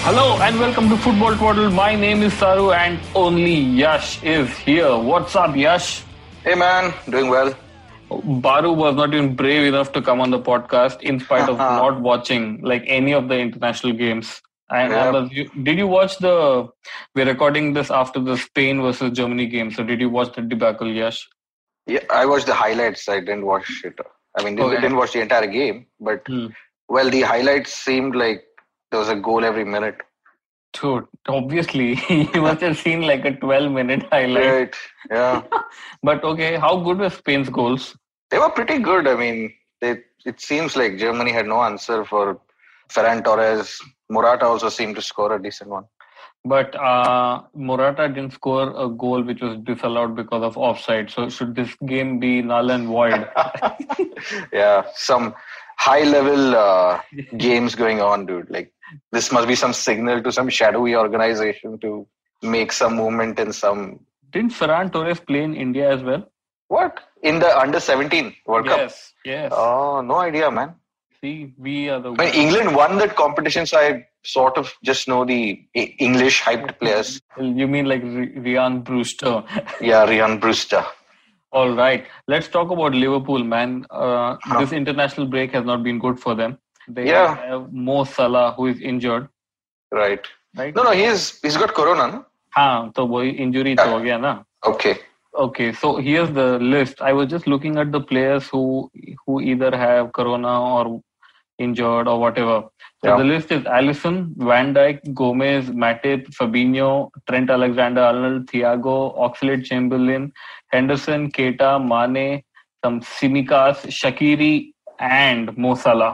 Hello and welcome to Football Twaddle. My name is Saru and only Yash is here. What's up, Yash? Hey man, doing well. Baru was not even brave enough to come on the podcast in spite of not watching like any of the international games. Did you watch we're recording this after the Spain versus Germany game. So did you watch the debacle, Yash? Yeah, I watched the highlights. I didn't watch it. Didn't watch the entire game, but the highlights seemed like there was a goal every minute. Dude, obviously, you must have seen like a 12-minute highlight. Right, yeah. But okay, how good were Spain's goals? They were pretty good. It seems like Germany had no answer for Ferran Torres. Morata also seemed to score a decent one. But Morata didn't score a goal which was disallowed because of offside. So should this game be null and void? Yeah, some high-level games going on, dude. Like, this must be some signal to some shadowy organization to make some movement in some... Didn't Ferran Torres play in India as well? What? In the Under-17 World Cup? Yes. Oh, no idea, man. See, we are the... England won that competition, so I sort of just know the English hyped players. You mean like Ryan Brewster? Yeah, Ryan Brewster. All right. Let's talk about Liverpool, man. This international break has not been good for them. They have Mo Salah, who is injured. Right. No, he's got corona, no? So wohi injury to ho gaya na. Okay, so here's the list. I was just looking at the players who either have corona or injured or whatever. So the list is Alisson, Van Dijk, Gomez, Matip, Fabinho, Trent Alexander-Arnold, Thiago, Oxlade-Chamberlain, Henderson, Keita, Mane, some Tsimikas, Shaqiri, and Mo Salah.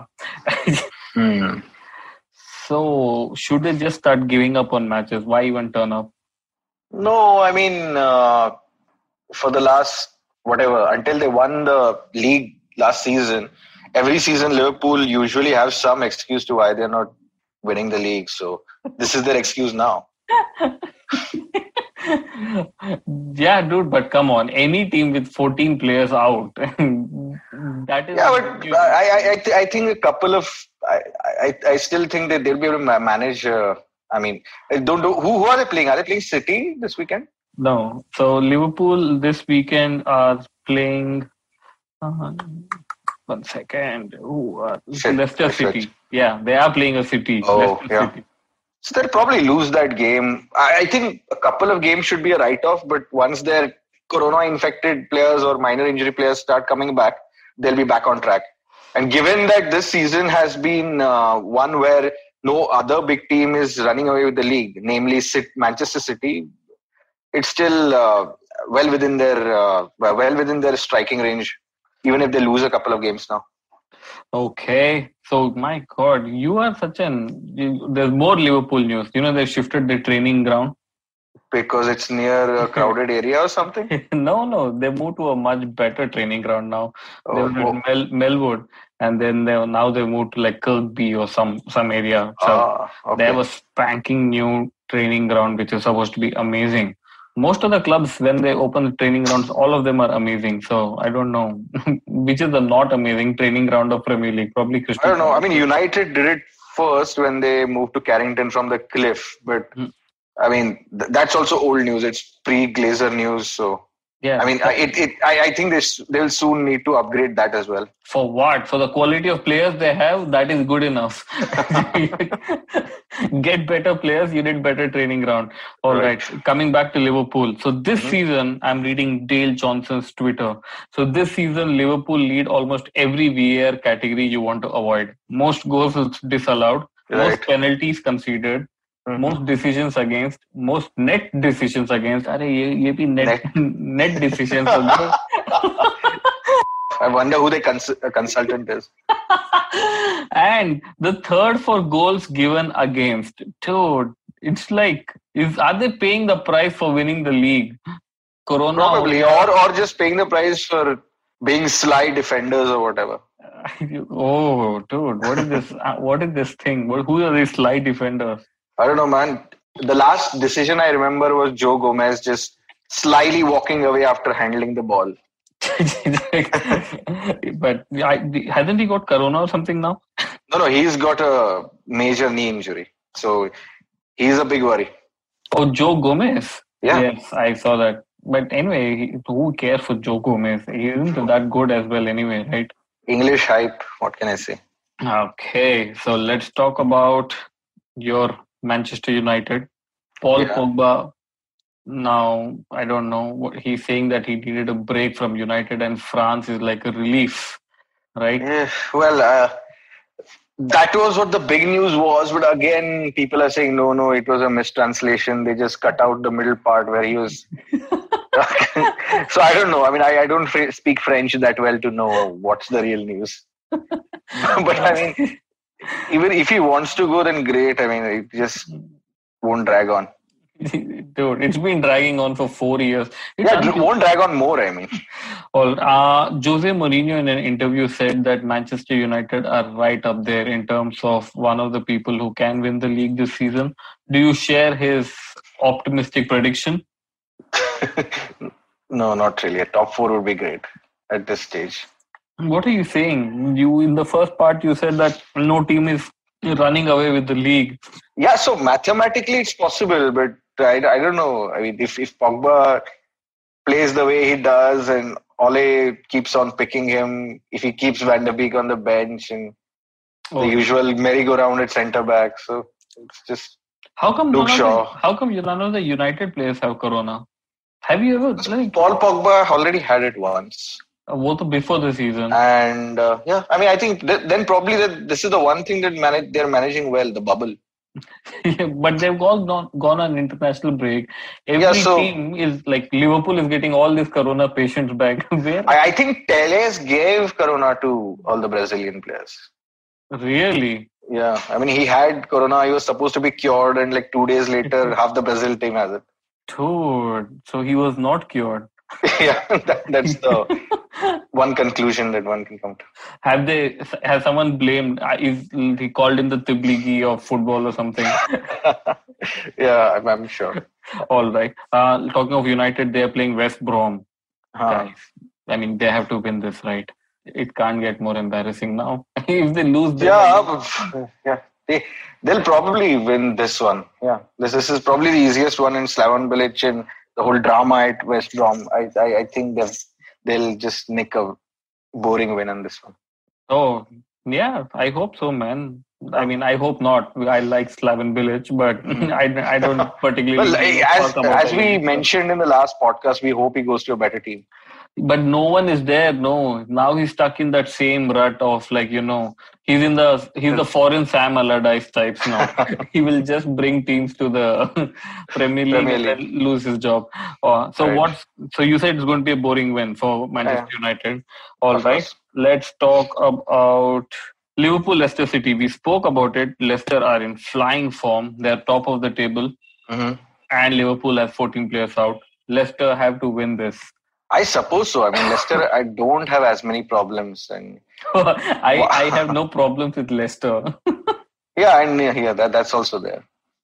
So should they just start giving up on matches? Why even turn up? No, for the last, until they won the league last season, every season Liverpool usually have some excuse to why they're not winning the league. So this is their excuse now. Yeah, dude, but come on. Any team with 14 players out, that is... Yeah, but I think a couple of... I still think that they'll be able to manage... who are they playing? Are they playing City this weekend? No. So Liverpool this weekend are playing... 1 second. Leicester City. Yeah, they are playing a City. City. So they'll probably lose that game. I think a couple of games should be a write-off, but once their corona-infected players or minor injury players start coming back, they'll be back on track. And given that this season has been one where no other big team is running away with the league, namely Manchester City, it's still well within their striking range, even if they lose a couple of games now. Okay. So, my God, you are there's more Liverpool news. You know, they've shifted their training ground. Because it's near a crowded area or something? No. They moved to a much better training ground now. They were at Melwood. And then they moved to like Kirkby or some area. So they have a spanking new training ground, which is supposed to be amazing. Most of the clubs, when they open the training grounds, all of them are amazing. So I don't know which is the not amazing training ground of Premier League. Probably Crystal. I don't know. United did it first when they moved to Carrington from the Cliff. But that's also old news. It's pre-Glazer news. So yeah. I think they'll soon need to upgrade that as well. For what? For the quality of players they have, that is good enough. Get better players, you need better training ground. All right. Coming back to Liverpool. So this season, I'm reading Dale Johnson's Twitter. So this season, Liverpool lead almost every VAR category you want to avoid. Most goals disallowed, most penalties conceded, most decisions against, most net decisions against. Ye bhi net decisions. I wonder who the consultant is. And the third for goals given against. Dude, it's like, are they paying the price for winning the league? Corona? Probably, or just paying the price for being sly defenders or whatever. Oh, dude, what is this? What is this thing? Who are these sly defenders? I don't know, man. The last decision I remember was Joe Gomez just slyly walking away after handling the ball. But hasn't he got corona or something now? No, he's got a major knee injury. So He's a big worry. Oh, Joe Gomez. Yeah. Yes, I saw that. But anyway, who cares for Joe Gomez? He isn't that good as well anyway, right? English hype. What can I say? Okay, so let's talk about your Manchester United. Paul Pogba. Now, I don't know what he's saying, that he needed a break from United and France is like a relief, right? Yeah, well, that was what the big news was. But again, people are saying, no, it was a mistranslation. They just cut out the middle part where he was. So I don't know. I mean, I don't speak French that well to know what's the real news. But I mean, even if he wants to go, then great. I mean, it just won't drag on. Dude, it's been dragging on for 4 years. It won't drag on more, I mean. Jose Mourinho in an interview said that Manchester United are right up there in terms of one of the people who can win the league this season. Do you share his optimistic prediction? No, not really. A top 4 would be great at this stage. What are you saying? You in the first part, you said that no team is running away with the league. Yeah, so mathematically it's possible, but I don't know. I mean, if Pogba plays the way he does and Ole keeps on picking him, if he keeps Van de Beek on the bench and the usual merry-go-round at centre-back, so it's just How come none of the United players have corona? Have you ever... Paul Pogba already had it once. Before the season. And I mean, I think then probably this is the one thing that they're managing well, the bubble. But they've all gone on international break. Every team is like Liverpool is getting all these corona patients back. Where? I think Telles gave corona to all the Brazilian players. Really? Yeah. I mean, he had corona. He was supposed to be cured, and like 2 days later, half the Brazil team has it. Dude, so he was not cured. Yeah, that's the one conclusion that one can come to. Has someone blamed? Is he called in the Tablighi of football or something? Yeah, I'm sure. All right. Talking of United, they are playing West Brom. Guys, I mean, they have to win this, right? It can't get more embarrassing now. If they lose, they'll probably win this one. Yeah, this is probably the easiest one in Slaven Bilic and the whole drama at West Brom. I think they'll just nick a boring win on this one. Oh, yeah. I hope so, man. I mean, I hope not. I like Slaven Bilic, but I don't particularly... Well, as we mentioned in the last podcast, we hope he goes to a better team. But no one is there. No, now he's stuck in that same rut of he's the foreign Sam Allardyce types now. He will just bring teams to the Premier League and then lose his job. So you said it's going to be a boring win for Manchester United. All right, let's talk about Liverpool, Leicester City. We spoke about it. Leicester are in flying form. They're top of the table, and Liverpool has 14 players out. Leicester have to win this. I suppose so. I mean, Leicester, I don't have as many problems. And I have no problems with Leicester. That's also there.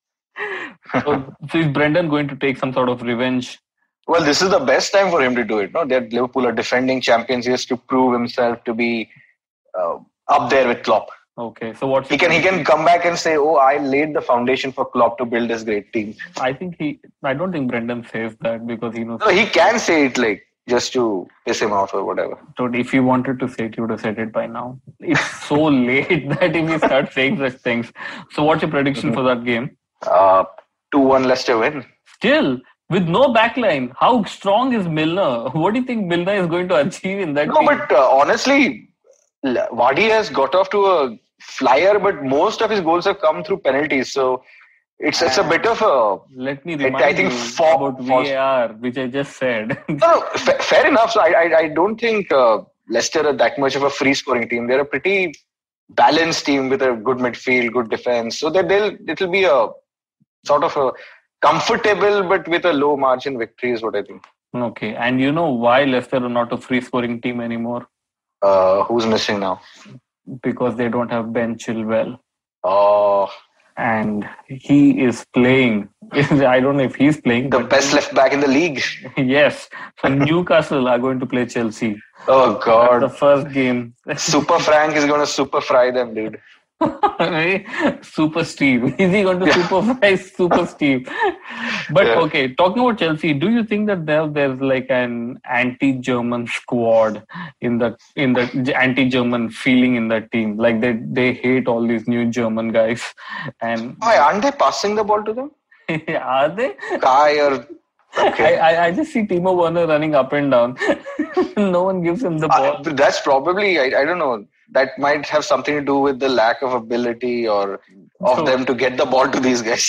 So is Brendan going to take some sort of revenge? Well, this is the best time for him to do it. No, Liverpool are defending champions. He has to prove himself to be up there with Klopp. Okay, so what he can come back and say, "Oh, I laid the foundation for Klopp to build this great team." I don't think Brendan says that because he knows. No, he can say it just to piss him off or whatever. So if he wanted to say it, he would have said it by now. It's so late that if he starts saying such things. So what's your prediction for that game? 2-1 Leicester win. Still, with no backline, how strong is Milner? What do you think Milner is going to achieve in that team? But honestly, Vardy has got off to a flyer, but most of his goals have come through penalties. So it's a bit of a... Let me remind you about VAR, which I just said. No, fair enough. So I don't think Leicester are that much of a free-scoring team. They're a pretty balanced team with a good midfield, good defense. So it'll be a sort of a comfortable but with a low margin victory is what I think. Okay. And you know why Leicester are not a free-scoring team anymore? Who's missing now? Because they don't have Ben Chilwell. Oh. And he is playing. I don't know if he's playing. The best left back in the league. Yes. So Newcastle are going to play Chelsea. Oh, God. That's the first game. Super Frank is going to super fry them, dude. Super Steve. Is he going to supervise Super Steve? But okay, talking about Chelsea, do you think that there's like an anti-German squad in the anti-German feeling in that team? Like they hate all these new German guys. And why aren't they passing the ball to them? Are they? Kai or okay. I just see Timo Werner running up and down. No one gives him the ball. That's probably, I don't know. That might have something to do with the lack of ability or of them to get the ball to these guys.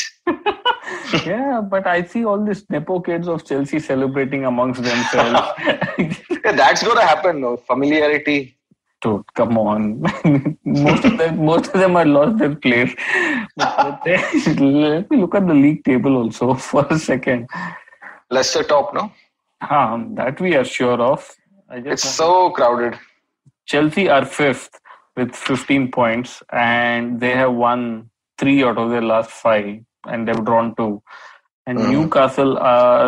Yeah, but I see all these Nepo kids of Chelsea celebrating amongst themselves. That's going to happen, no? Familiarity. Dude, come on. most of them are lost their place. Let me look at the league table also for a second. Leicester top, no? That we are sure of. It's so crowded. Chelsea are 5th with 15 points and they have won 3 out of their last 5 and they've drawn 2. And Newcastle are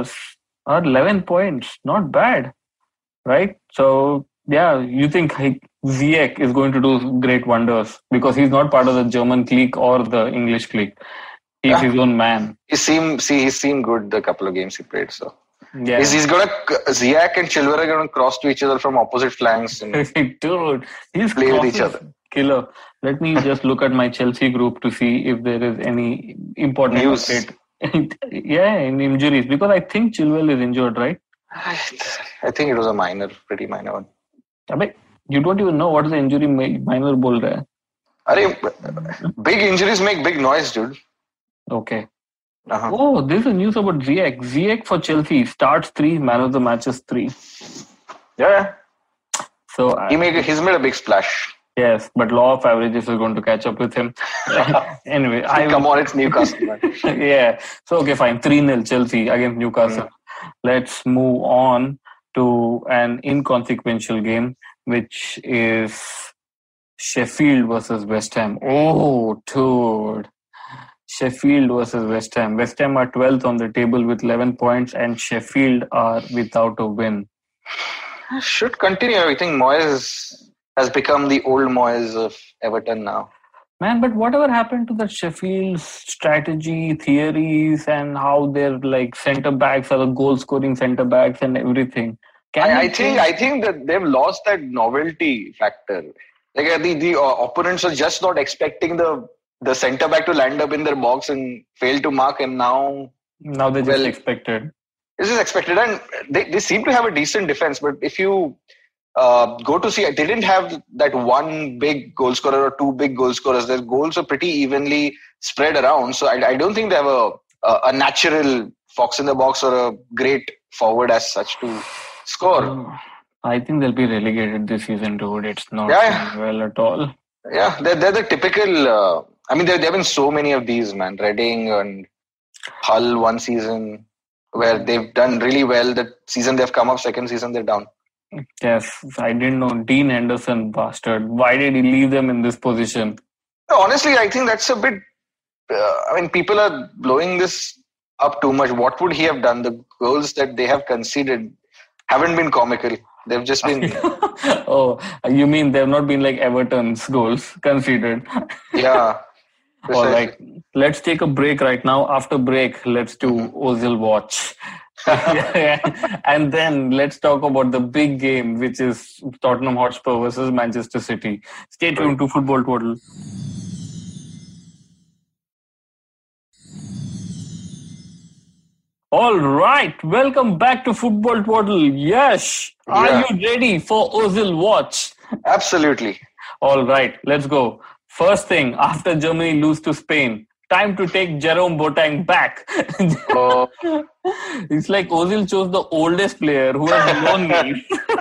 11 points. Not bad, right? So, yeah, you think Ziyech is going to do great wonders because he's not part of the German clique or the English clique. He's his own man. He seemed good the couple of games he played, so. Yeah. Ziyech and Chilwell are going to cross to each other from opposite flanks and dude, he's play with each other. Killer. Let me just look at my Chelsea group to see if there is any important news. Update. Yeah, in injuries because I think Chilwell is injured, right? I think it was a pretty minor one. You don't even know what is the injury minor bol raha hai. Big injuries make big noise, dude. Okay. Oh, there's a news about Ziyech. Ziyech for Chelsea starts 3, man of the matches 3. Yeah. So he's made a big splash. Yes, but law of averages is going to catch up with him. Anyway, come on, it's Newcastle, man. Yeah. So okay, fine. 3-0 Chelsea against Newcastle. Let's move on to an inconsequential game, which is Sheffield versus West Ham. Oh, dude. Sheffield versus West Ham. West Ham are 12th on the table with 11 points and Sheffield are without a win. Should continue. I think Moyes has become the old Moyes of Everton now. Man, but whatever happened to the Sheffield's strategy, theories and how their like centre backs are the goal scoring centre backs and everything? I think that they've lost that novelty factor. Like the opponents are just not expecting the centre back to land up in their box and fail to mark, and now they just expected. This is expected, and they seem to have a decent defense. But if you go to see, they didn't have that one big goal scorer or 2 big goal scorers. Their goals are pretty evenly spread around. So I don't think they have a natural fox in the box or a great forward as such to score. I think they'll be relegated this season, dude. It's not going well at all. Yeah, they're the typical. There have been so many of these, man. Reading and Hull one season where they've done really well. That season they've come up, second season they're down. Yes, I didn't know. Dean Henderson, bastard. Why did he leave them in this position? Honestly, I think that's a bit... people are blowing this up too much. What would he have done? The goals that they have conceded haven't been comical. They've just been... Oh, you mean they've not been like Everton's goals conceded? Yeah. All right. Let's take a break right now. After break, let's do Ozil Watch. And then let's talk about the big game, which is Tottenham Hotspur versus Manchester City. Stay tuned to Football Total. All right, welcome back to Football Total. Yes, are you ready for Ozil Watch? Absolutely. All right, let's go. First thing, after Germany lose to Spain, time to take Jerome Boateng back. It's like Ozil chose the oldest player who has no knees.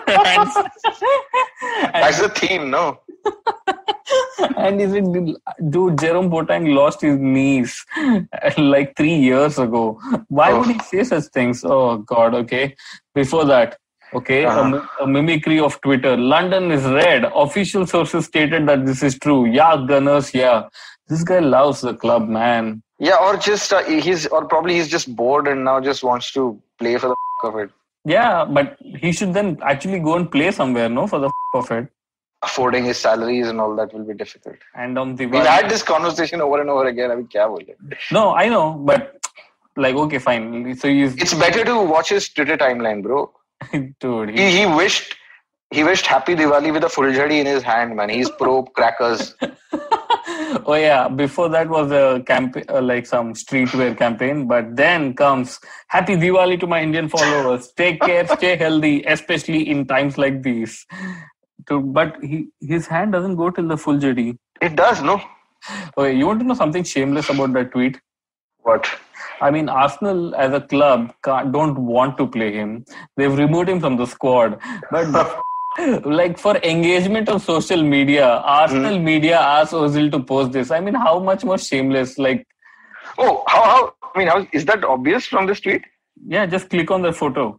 That's the theme, no? And dude, Jerome Boateng lost his knees like 3 years ago. Why would he say such things? Oh, God, okay. Before that, a mimicry of Twitter. London is red. Official sources stated that this is true. Yeah, Gunners, yeah. This guy loves the club, man. Yeah, or just he's just bored and now just wants to play for the of it. Yeah, but he should then actually go and play somewhere, no, for the of it. affording his salaries and all that will be difficult. And on Diwali, we've had this conversation over and over again. I mean, kya bole? No, I know, but like, okay, fine. So it's better to watch his Twitter timeline, bro. Dude, he wished Happy Diwali with a Fuljhadi in his hand, man. He's pro crackers. Oh yeah, before that was a campaign, like some streetwear campaign. But then comes Happy Diwali to my Indian followers. Take care, stay healthy, especially in times like these. But his hand doesn't go till the Fuljhadi. It does, no? Okay, you want to know something shameless about that tweet? What? I mean, Arsenal as a club don't want to play him. They've removed him from the squad. But like for engagement on social media, Arsenal media asked Ozil to post this. I mean, how much more shameless? Like, oh, how? I mean, how is that obvious from this tweet? Yeah, just click on the photo.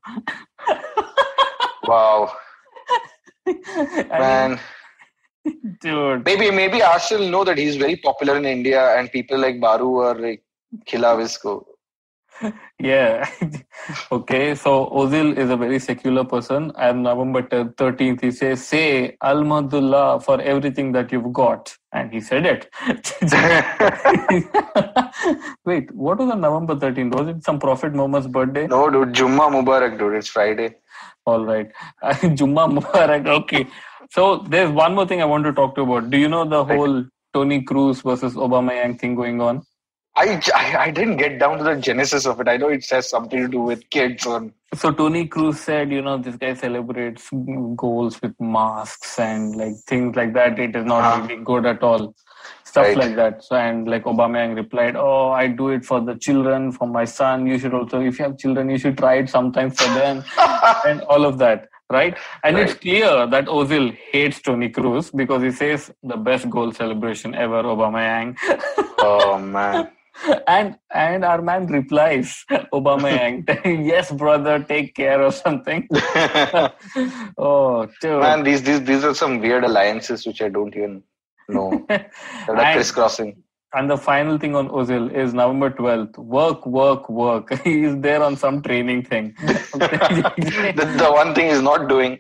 Wow, man. Dude, maybe Arsenal know that he's very popular in India, and people like Baru are like Khilaf isko. Yeah. Okay, so Ozil is a very secular person. And November 13th, he says, say Alhamdulillah for everything that you've got. And he said it. Wait, what was on November 13th? Was it some Prophet Muhammad's birthday? No, dude. Jummah Mubarak, dude. It's Friday. All right. Jummah Mubarak. Okay. So there's one more thing I want to talk to you about. Do you know the whole Toni Kroos versus Aubameyang thing going on? I didn't get down to the genesis of it. I know it has something to do with kids. So Toni Kroos said, this guy celebrates goals with masks and like things like that. It is not really good at all. Stuff like that. So, and like Aubameyang replied, oh, I do it for the children, for my son. You should also, if you have children, you should try it sometimes for them and all of that. Right? And it's clear that Ozil hates Toni Kroos because he says the best goal celebration ever, Aubameyang. Oh, man. And our man replies, Aubameyang, yes, brother, take care or something. Oh, dude. Man, these are some weird alliances which I don't even know. They're like crisscrossing. And the final thing on Ozil is November 12th. Work. He is there on some training thing. The one thing he's not doing.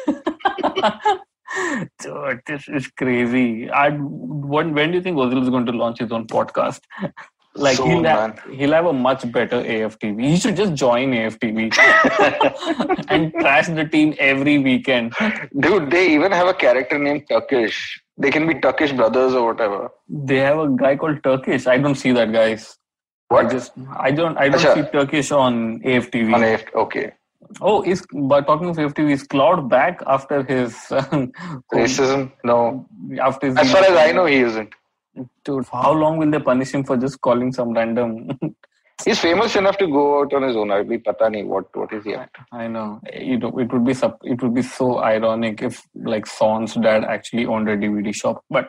Dude, this is crazy. When do you think Ozil is going to launch his own podcast? Like he'll have a much better AFTV. He should just join AFTV and trash the team every weekend. Dude, they even have a character named Turkish. They can be Turkish brothers or whatever. They have a guy called Turkish. I don't see that, guys. What? I don't see Turkish on AFTV. On AFTV, okay. Oh, but talking of AFTV, is Cloud back after his racism? No. After his as far as I know, he isn't. Dude, how long will they punish him for just calling some random? He's famous enough to go out on his own. I'll be pata nahi what is he at? I know. It would be so ironic if like Son's dad actually owned a DVD shop. But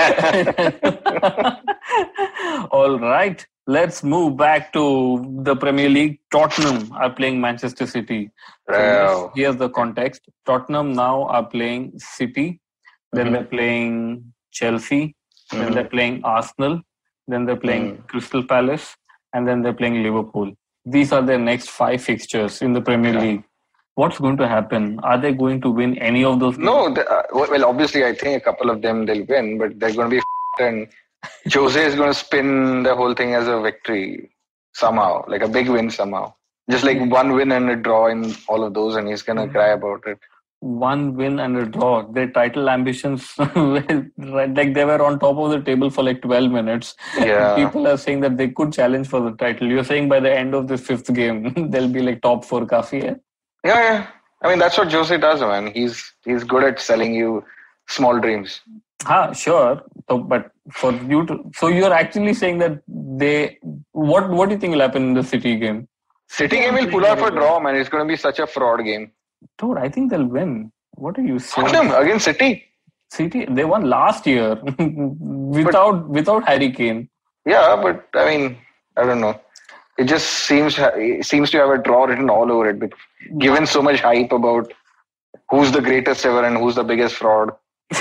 all right, let's move back to the Premier League. Tottenham are playing Manchester City. So here's the context. Tottenham now are playing City. Then they're playing Chelsea. Then they're playing Arsenal. Then they're playing Crystal Palace. And then they're playing Liverpool. These are their next 5 fixtures in the Premier League. What's going to happen? Are they going to win any of those games? No, well, obviously, I think a couple of them they'll win, but they're going to be and Jose is going to spin the whole thing as a victory somehow, like a big win somehow. Just like one win and a draw in all of those, and he's going to cry about it. One win and a draw. Their title ambitions, like they were on top of the table for like 12 minutes. Yeah. People are saying that they could challenge for the title. You're saying by the end of this 5th game, they'll be like top 4 kafi hai? Yeah. I mean, that's what Jose does, man. He's good at selling you small dreams. Sure. So, but for you to, so you're actually saying that what do you think will happen in the City game? City game will pull out a draw, man. It's going to be such a fraud game. Dude, I think they'll win. What are you saying? Against City? City, they won last year without Harry Kane. Yeah, but I mean, I don't know. It just seems to have a draw written all over it. Given so much hype about who's the greatest ever and who's the biggest fraud.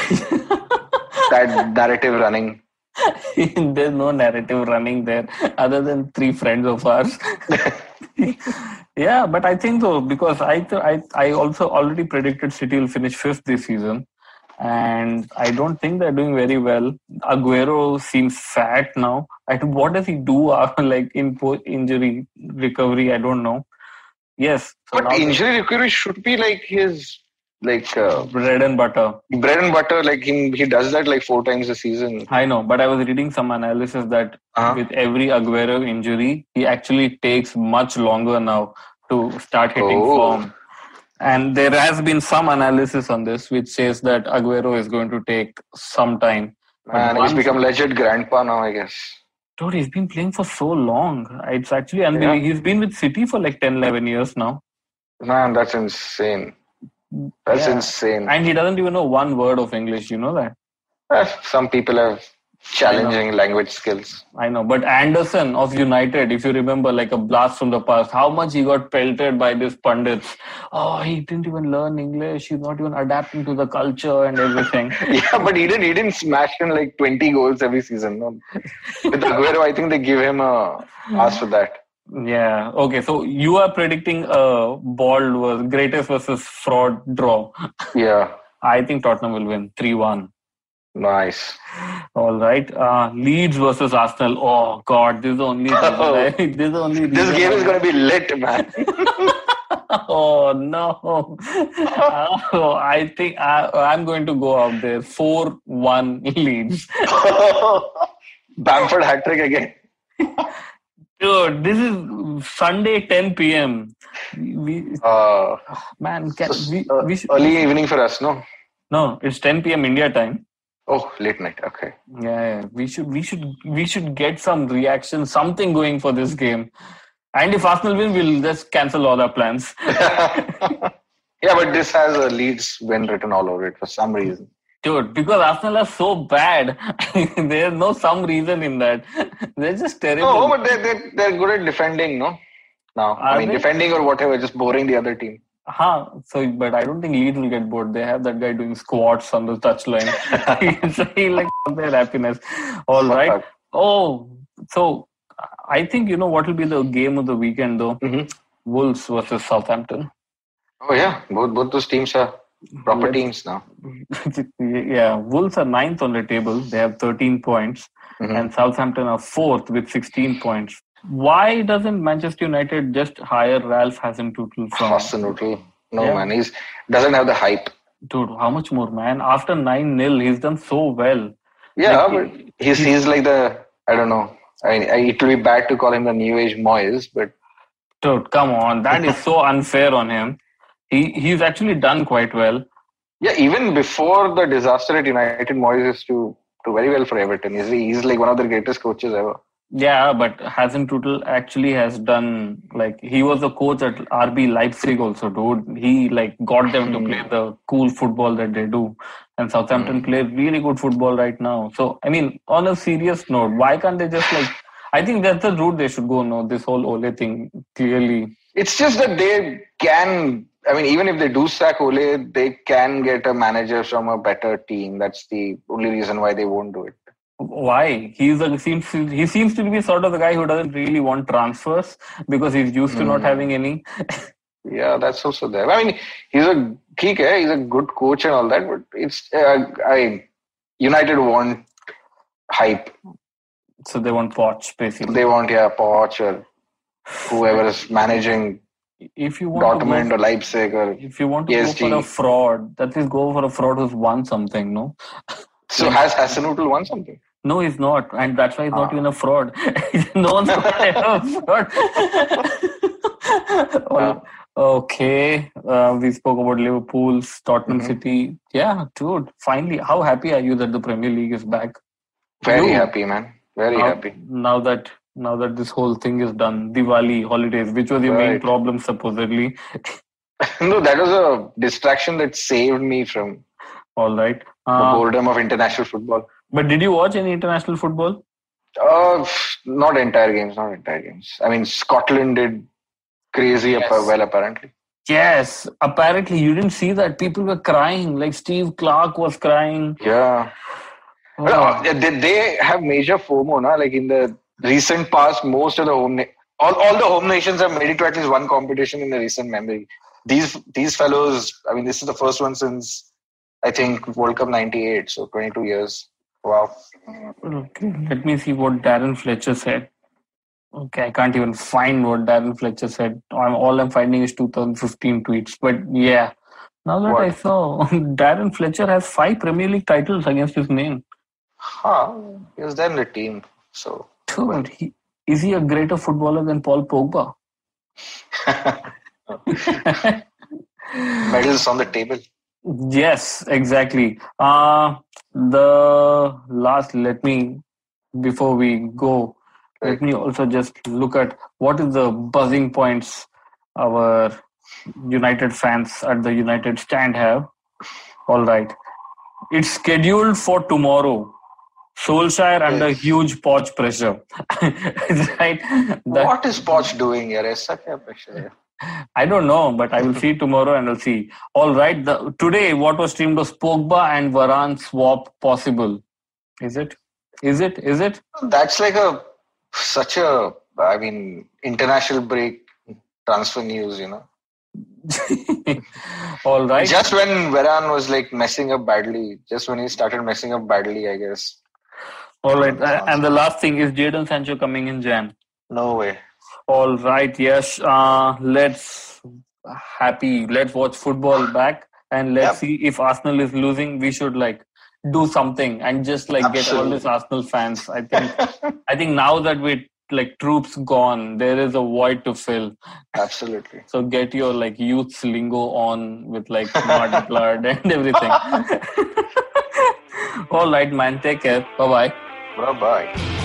That narrative running. There's no narrative running there other than 3 friends of ours. Yeah, but I think so because I also already predicted City will finish 5th this season. and I don't think they're doing very well. Aguero seems fat now. What does he do after, like, in injury recovery? I don't know. Yes. So but injury recovery should be like his bread and butter. Bread and butter, like he does that like 4 times a season. I know, but I was reading some analysis that with every Aguero injury, he actually takes much longer now to start hitting form. And there has been some analysis on this which says that Aguero is going to take some time. And he's become legit grandpa now, I guess. Dude, he's been playing for so long. It's actually unbelievable. Yeah. He's been with City for like 10, 11 years now. Man, that's insane. That's insane. And he doesn't even know one word of English, you know that? Some people have challenging language skills. I know, but Anderson of United, if you remember, like a blast from the past, how much he got pelted by these pundits. Oh, he didn't even learn English. He's not even adapting to the culture and everything. Yeah, but he didn't smash in like 20 goals every season. No? With Aguero, I think they give him a pass for that. Yeah. Okay. So you are predicting a bald greatest versus fraud draw. Yeah. I think Tottenham will win 3-1. Nice. All right. Leeds versus Arsenal. Oh God, this is the only. This game is going to be lit, man. Oh no! I think I'm going to go out there 4-1 Leeds. Bamford hat trick again. Dude, this is Sunday 10 p.m. Man, we should, early evening for us, no? No, it's 10 p.m. India time. Oh, late night. Okay. Yeah, we should get some reaction, something going for this game. And if Arsenal win, we'll just cancel all our plans. Yeah, but this has a Leeds win written all over it for some reason. Dude, because Arsenal are so bad. There's no some reason in that. They're just terrible. No, but they're good at defending, no? No, defending or whatever, just boring the other team. So, but I don't think Leeds will get bored. They have that guy doing squats on the touchline. He like their happiness. All right. Oh, so I think you know what will be the game of the weekend though. Mm-hmm. Wolves versus Southampton. Oh yeah, both those teams are proper teams now. Yeah, Wolves are 9th on the table. They have 13 points, and Southampton are 4th with 16 points. Why doesn't Manchester United just hire Ralph Hasenhüttl from? Hasenhüttl? No, man. He doesn't have the hype. Dude, how much more, man? After 9-0, he's done so well. Yeah, like, but he's like the, I don't know. I mean, it will be bad to call him the new age Moyes, but... Dude, come on. That is so unfair on him. He's actually done quite well. Yeah, even before the disaster at United, Moyes used to do very well for Everton. He's like one of the greatest coaches ever. Yeah, but Hasenhüttl actually has done, like, he was a coach at RB Leipzig also, dude. He, like, got them to play the cool football that they do. And Southampton play really good football right now. So, I mean, on a serious note, why can't they just, like, I think that's the route they should go, no? This whole Ole thing, clearly. It's just that they can, I mean, even if they do sack Ole, they can get a manager from a better team. That's the only reason why they won't do it. Why? He seems to be sort of the guy who doesn't really want transfers because he's used to not having any. Yeah, that's also there. I mean, he's a good coach and all that, but it's United want hype. So they want Poch, basically. They want Poch or whoever is managing. If you want Dortmund or Leipzig or if you want to PSG. Go for a fraud, at least go for a fraud who's won something, no? So has Hasenhüttl won something? No, he's not. And that's why he's not even a fraud. No one's ever a fraud. Okay. We spoke about Liverpool's, Tottenham City. Yeah, dude. Finally, how happy are you that the Premier League is back? Very happy, man. Very happy. Now that this whole thing is done, Diwali, holidays, which was your main problem, supposedly. No, that was a distraction that saved me from all right. The boredom of international football. But did you watch any international football? Not entire games. I mean, Scotland did crazy well, apparently. Yes, apparently. You didn't see that. People were crying. Like Steve Clark was crying. Yeah. Oh. They have major FOMO, na? Like in the recent past, most of the all the home nations have made it to at least one competition in the recent memory. These fellows, I mean, this is the first one since I think World Cup 98, so 22 years. Wow. Okay, let me see what Darren Fletcher said. Okay, I can't even find what Darren Fletcher said. All I'm finding is 2015 tweets. But yeah, now that I saw, Darren Fletcher has 5 Premier League titles against his name. He was there in the team. So, dude, is he a greater footballer than Paul Pogba? Medals on the table. Yes, exactly. Before we go, let me also just look at what is the buzzing points our United fans at the United stand have. All right. It's scheduled for tomorrow. Solskjaer under huge Poch pressure. Right? What is Poch doing here? Such a pressure. I don't know, but I will see tomorrow and I'll see. All right. Today, what was streamed was Pogba and Varane swap possible. Is it? That's like such a international break transfer news, All right. Just when Varane was messing up badly, I guess. All right. And the last thing is Jadon Sancho coming in Jan. No way. All right. Yes. Let's watch football back and let's see if Arsenal is losing. We should do something and just get all these Arsenal fans. I think now that we troops gone, there is a void to fill. Absolutely. So get your youth lingo on with smart blood and everything. All right, man. Take care. Bye-bye. Bye-bye.